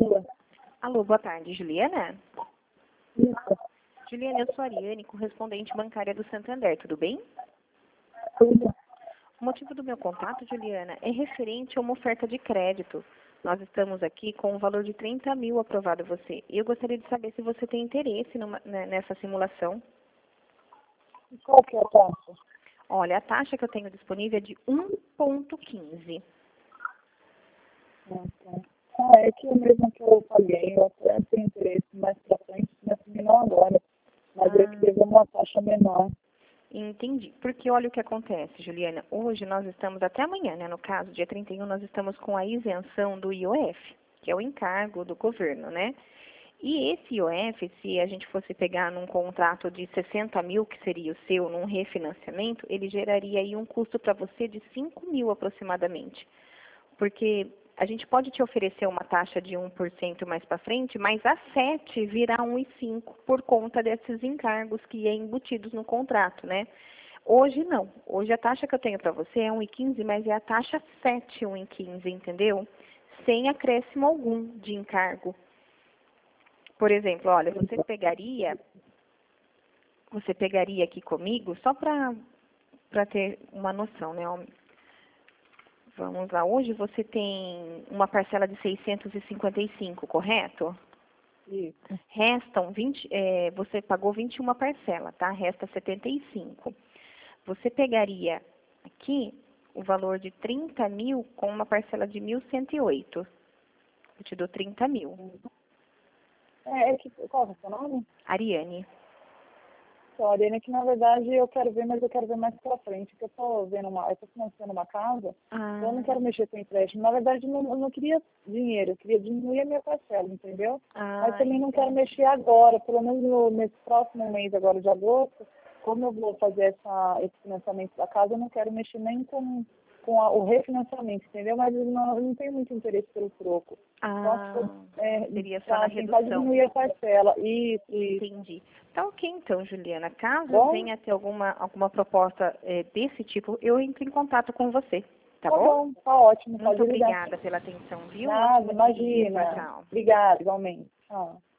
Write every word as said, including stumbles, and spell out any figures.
Lula. Alô, boa tarde, Juliana? Isso. Juliana, eu sou a Ariane, correspondente bancária do Santander, tudo bem? Tudo. O motivo do meu contato, Juliana, é referente a uma oferta de crédito. Nós estamos aqui com um valor de trinta mil aprovado a você. E eu gostaria de saber se você tem interesse numa- né, nessa simulação. E qual que é a taxa? Olha, a taxa que eu tenho disponível é de um vírgula quinze. Ah, tá. Ah, é que eu mesmo que eu paguei, eu até tenho interesse mais pra frente, mas também não agora. Mas eu Ah, queria uma taxa menor. entendi. Porque olha o que acontece, Juliana. Hoje nós estamos, até amanhã, né? No caso, dia trinta e um, nós estamos com a isenção do I O F, que é o encargo do governo, né? E esse I O F, se a gente fosse pegar num contrato de sessenta mil, que seria o seu, num refinanciamento, ele geraria aí um custo para você de cinco mil aproximadamente. Porque a gente pode te oferecer uma taxa de um por cento mais para frente, mas a sete virá um vírgula cinco por conta desses encargos que é embutidos no contrato, né? Hoje não. Hoje a taxa que eu tenho para você é um vírgula quinze, mas é a taxa sete um vírgula quinze, entendeu? Sem acréscimo algum de encargo. Por exemplo, olha, você pegaria, você pegaria aqui comigo, só para para ter uma noção, né? Ó, vamos lá, hoje você tem uma parcela de seiscentos e cinquenta e cinco, correto? Isso. Restam vinte, é, você pagou vinte e uma parcelas, tá? Resta setenta e cinco. Você pegaria aqui o valor de trinta mil com uma parcela de mil cento e oito. Eu te dou trinta mil. É, é que, qual é o seu nome? Ariane. Olha, é que na verdade eu quero ver, mas eu quero ver mais pra frente, porque eu tô vendo uma, eu tô financiando uma casa, então eu não Ah, quero mexer com empréstimo. Na verdade, eu não, eu não queria dinheiro, eu queria diminuir a minha parcela, entendeu? Mas ah, também não quero entendi. mexer agora, pelo menos no, nesse próximo mês agora de agosto, como eu vou fazer essa, esse financiamento da casa, eu não quero mexer nem com, com a, o refinanciamento, entendeu? Mas eu não, eu não tenho muito interesse pelo troco. Só se for, Ah, é, seria só na pra tentar redução. diminuir a parcela. Isso, isso. Entendi. Tá ok, então, Juliana. Caso Bom? venha ter alguma, alguma proposta eh, desse tipo, eu entro em contato com você, tá Tá bom? bom, tá ótimo, Muito pode ligar. obrigada pela atenção, viu? Um Nada, ótimo dia. Tchau, imagina. tchau. Obrigada, igualmente. Tchau.